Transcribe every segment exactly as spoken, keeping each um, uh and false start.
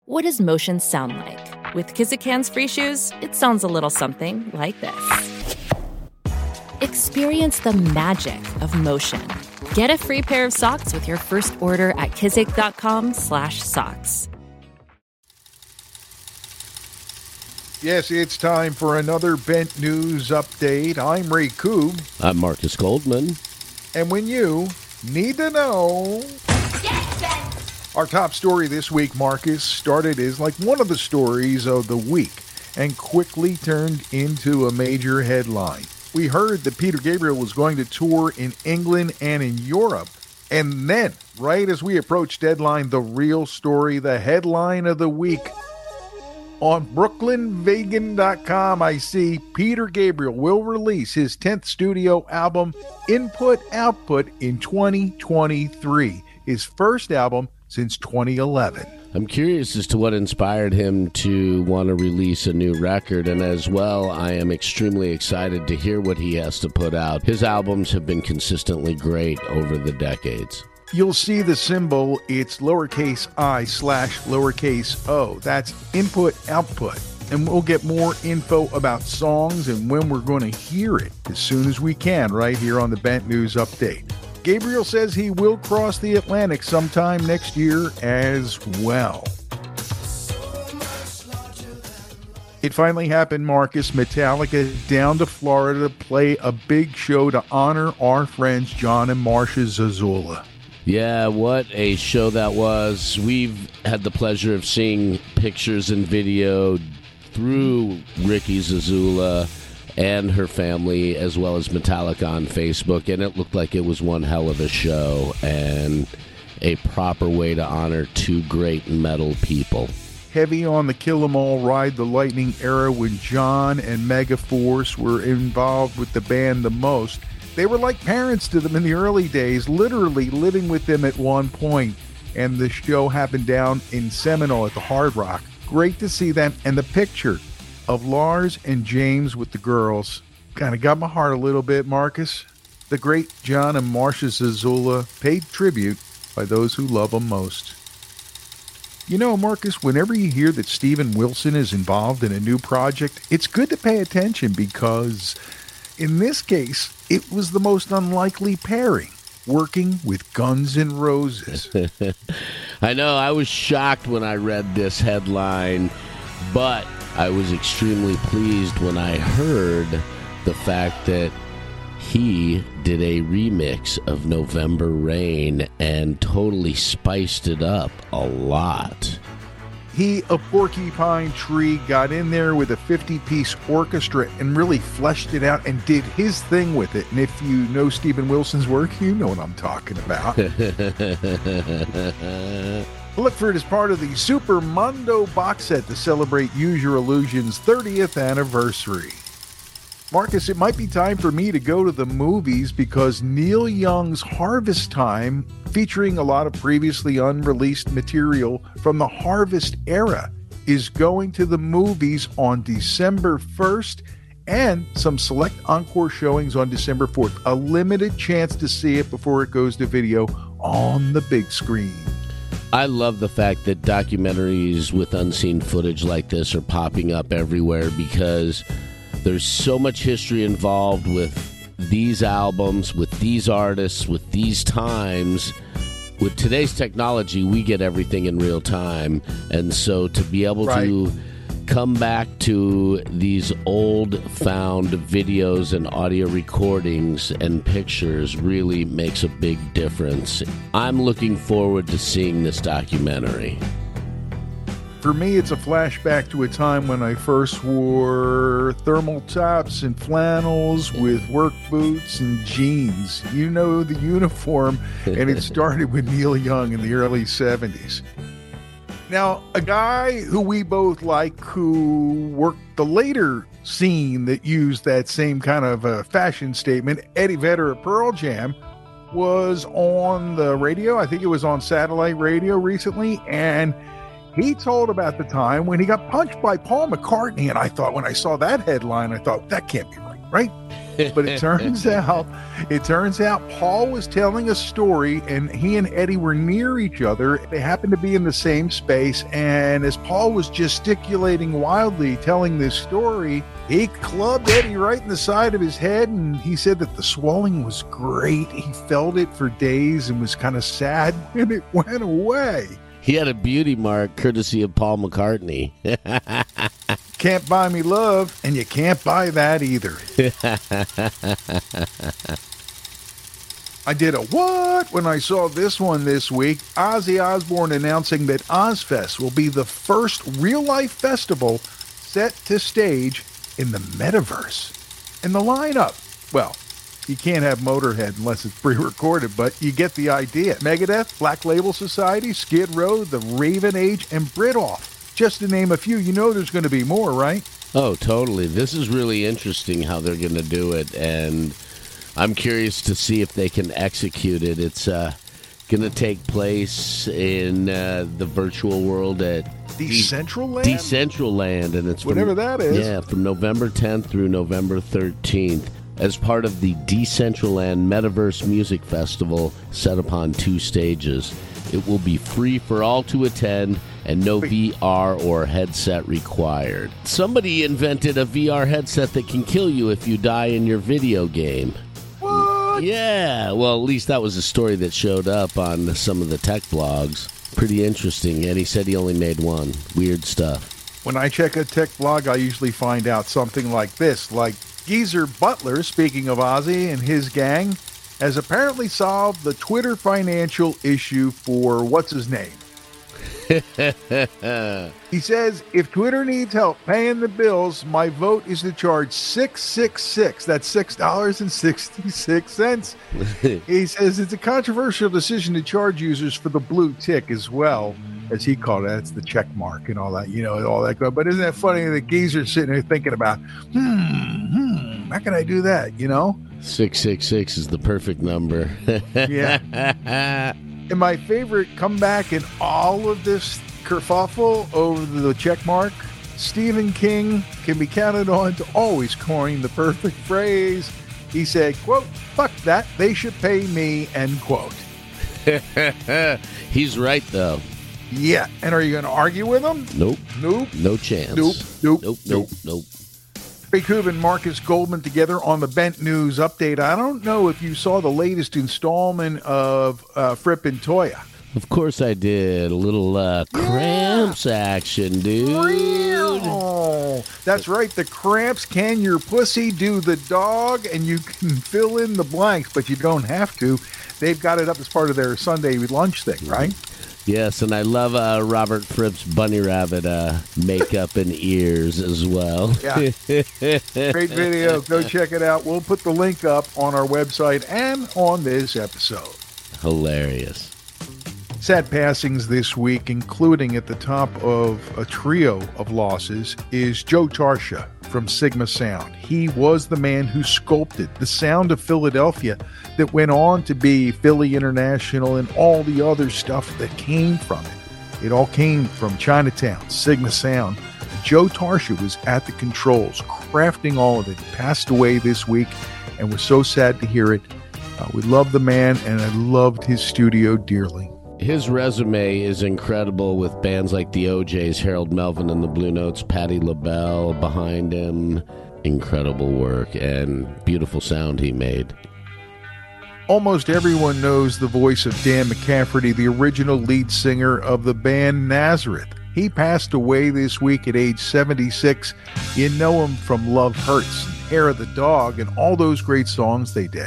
What does motion sound like? With Kizik Hands Free Shoes, it sounds a little something like this. Experience the magic of motion. Get a free pair of socks with your first order at kizik.com slash socks. Yes, it's time for another Bent News Update. I'm Ray Koob. I'm Marcus Goldman. And when you need to know... Get bent! Our top story this week, Marcus, started as like one of the stories of the week and quickly turned into a major headline. We heard that Peter Gabriel was going to tour in England and in Europe. And then, right as we approached deadline, the real story, the headline of the week. On Brooklyn Vegan dot com, I see Peter Gabriel will release his tenth studio album, Input Output, in twenty twenty-three, his first album since twenty eleven. I'm curious as to what inspired him to want to release a new record, and as well, I am extremely excited to hear what he has to put out. His albums have been consistently great over the decades. You'll see the symbol, it's lowercase I slash lowercase o. That's Input Output. And we'll get more info about songs and when we're going to hear it as soon as we can right here on the Bent News Update. Gabriel says he will cross the Atlantic sometime next year as well. It finally happened, Marcus. Metallica down to Florida to play a big show to honor our friends John and Marcia Zazula. Yeah, what a show that was. We've had the pleasure of seeing pictures and video through Ricky Zazula and her family, as well as Metallica on Facebook, and it looked like it was one hell of a show and a proper way to honor two great metal people. Heavy on the Kill 'Em All Ride the Lightning era when John and Megaforce were involved with the band the most. They were like parents to them in the early days, literally living with them at one point. And the show happened down in Seminole at the Hard Rock. Great to see them. And the picture of Lars and James with the girls kind of got my heart a little bit, Marcus. The great John and Marcia Zazula paid tribute by those who love them most. You know, Marcus, whenever you hear that Steven Wilson is involved in a new project, it's good to pay attention because in this case, it was the most unlikely pairing, working with Guns N' Roses. I know, I was shocked when I read this headline, but I was extremely pleased when I heard the fact that he did a remix of November Rain and totally spiced it up a lot. He, a Porcupine Tree, got in there with a fifty-piece orchestra and really fleshed it out and did his thing with it. And if you know Steven Wilson's work, you know what I'm talking about. Look for it as part of the Super Mondo box set to celebrate Use Your Illusion's thirtieth anniversary. Marcus, it might be time for me to go to the movies because Neil Young's Harvest Time, featuring a lot of previously unreleased material from the Harvest era, is going to the movies on December first and some select encore showings on December fourth. A limited chance to see it before it goes to video on the big screen. I love the fact that documentaries with unseen footage like this are popping up everywhere because there's so much history involved with these albums, with these artists, with these times. With today's technology, we get everything in real time. And so to be able right. to come back to these old found videos and audio recordings and pictures really makes a big difference. I'm looking forward to seeing this documentary. For me, it's a flashback to a time when I first wore thermal tops and flannels with work boots and jeans. You know the uniform, and it started with Neil Young in the early seventies. Now, a guy who we both like, who worked the later scene that used that same kind of uh, fashion statement, Eddie Vedder of Pearl Jam, was on the radio. I think it was on satellite radio recently, and he told about the time when he got punched by Paul McCartney. And I thought, when I saw that headline, I thought, that can't be right, right? But it turns out, it turns out Paul was telling a story, and he and Eddie were near each other. They happened to be in the same space, and as Paul was gesticulating wildly, telling this story, he clubbed Eddie right in the side of his head, and he said that the swelling was great. He felt it for days and was kind of sad, and it went away. He had a beauty mark courtesy of Paul McCartney. Can't buy me love, and you can't buy that either. I did a what when I saw this one this week. Ozzy Osbourne announcing that Ozfest will be the first real-life festival set to stage in the metaverse. And the lineup, well, you can't have Motorhead unless it's pre-recorded, but you get the idea. Megadeth, Black Label Society, Skid Row, The Raven Age, and Britolf. Just to name a few. You know there's going to be more, right? Oh, totally. This is really interesting how they're going to do it, and I'm curious to see if they can execute it. It's uh, going to take place in uh, the virtual world at Decentraland? Decentraland, and it's from, whatever that is. Yeah, from November tenth through November thirteenth. As part of the Decentraland Metaverse Music Festival set upon two stages. It will be free for all to attend and no V R or headset required. Somebody invented a V R headset that can kill you if you die in your video game. What? Yeah, well, at least that was a story that showed up on some of the tech blogs. Pretty interesting, and he said he only made one. Weird stuff. When I check a tech blog, I usually find out something like this, like Geezer Butler, speaking of Ozzy and his gang, has apparently solved the Twitter financial issue for what's his name. He says, if Twitter needs help paying the bills, my vote is to charge six six six. That's six dollars and sixty-six cents. He says it's a controversial decision to charge users for the blue tick as well, as he called it. That's the check mark and all that, you know, all that. But isn't that funny that Geezer's sitting there thinking about, hmm, hmm, how can I do that, you know? six six six is the perfect number. Yeah. And my favorite comeback in all of this kerfuffle over the check mark, Stephen King can be counted on to always coin the perfect phrase. He said, quote, fuck that, they should pay me, end quote. He's right, though. Yeah. And are you going to argue with him? Nope. Nope. No chance. Nope. Nope. Nope. Nope. Nope. Ray Kub and Marcus Goldman together on the Bent News Update. I don't know if you saw the latest installment of uh, Fripp and Toya. Of course I did. A little uh, Cramps action, dude. Oh, that's right. The Cramps Can Your Pussy Do the Dog, and you can fill in the blanks, but you don't have to. They've got it up as part of their Sunday lunch thing, right? Yes, and I love uh, Robert Fripp's bunny rabbit uh, makeup and ears as well. Yeah. Great video. Go check it out. We'll put the link up on our website and on this episode. Hilarious. Sad passings this week, including at the top of a trio of losses, is Joe Tarsha from Sigma Sound. He was the man who sculpted the sound of Philadelphia that went on to be Philly International and all the other stuff that came from it. It all came from Chinatown, Sigma Sound. Joe Tarsha was at the controls, crafting all of it. He passed away this week, and we're so sad to hear it. Uh, we love the man, and I loved his studio dearly. His resume is incredible with bands like the O Js, Harold Melvin and the Blue Notes, Patti LaBelle behind him. Incredible work and beautiful sound he made. Almost everyone knows the voice of Dan McCafferty, the original lead singer of the band Nazareth. He passed away this week at age seventy-six. You know him from Love Hurts, Hair of the Dog, and all those great songs they did.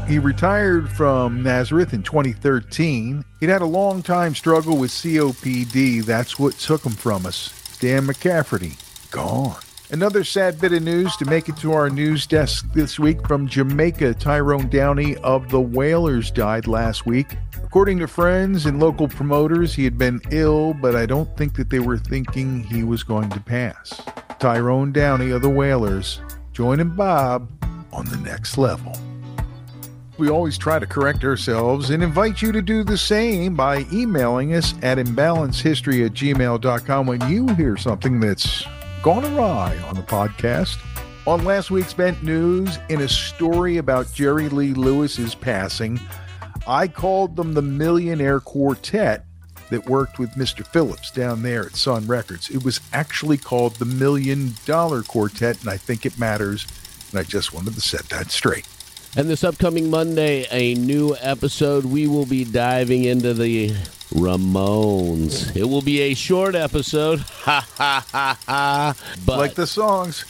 He retired from Nazareth in twenty thirteen. He'd had a long time struggle with C O P D. That's what took him from us. Dan McCafferty, gone. Another sad bit of news to make it to our news desk this week from Jamaica. Tyrone Downey of the Wailers died last week. According to friends and local promoters, he had been ill, but I don't think that they were thinking he was going to pass. Tyrone Downey of the Wailers, joining Bob on the next level. We always try to correct ourselves and invite you to do the same by emailing us at imbalancehistory at gmail dot com when you hear something that's gone awry on the podcast. On last week's Bent News, in a story about Jerry Lee Lewis's passing, I called them the Millionaire Quartet that worked with Mister Phillips down there at Sun Records. It was actually called the Million Dollar Quartet, and I think it matters, and I just wanted to set that straight. And this upcoming Monday, a new episode, we will be diving into the Ramones. It will be a short episode. Ha, ha, ha, ha. But, like the songs.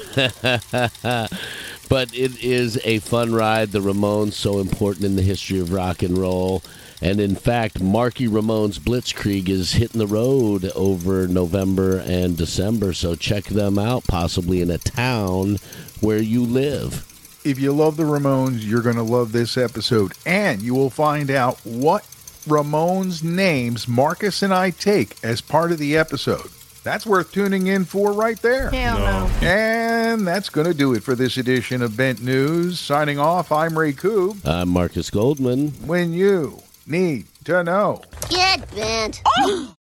But it is a fun ride. The Ramones, so important in the history of rock and roll. And in fact, Marky Ramone's Blitzkrieg is hitting the road over November and December. So check them out, possibly in a town where you live. If you love the Ramones, you're going to love this episode. And you will find out what Ramones names Marcus and I take as part of the episode. That's worth tuning in for right there. Hell no. And that's going to do it for this edition of Bent News. Signing off, I'm Ray Koob. I'm Marcus Goldman. When you need to know. Get bent.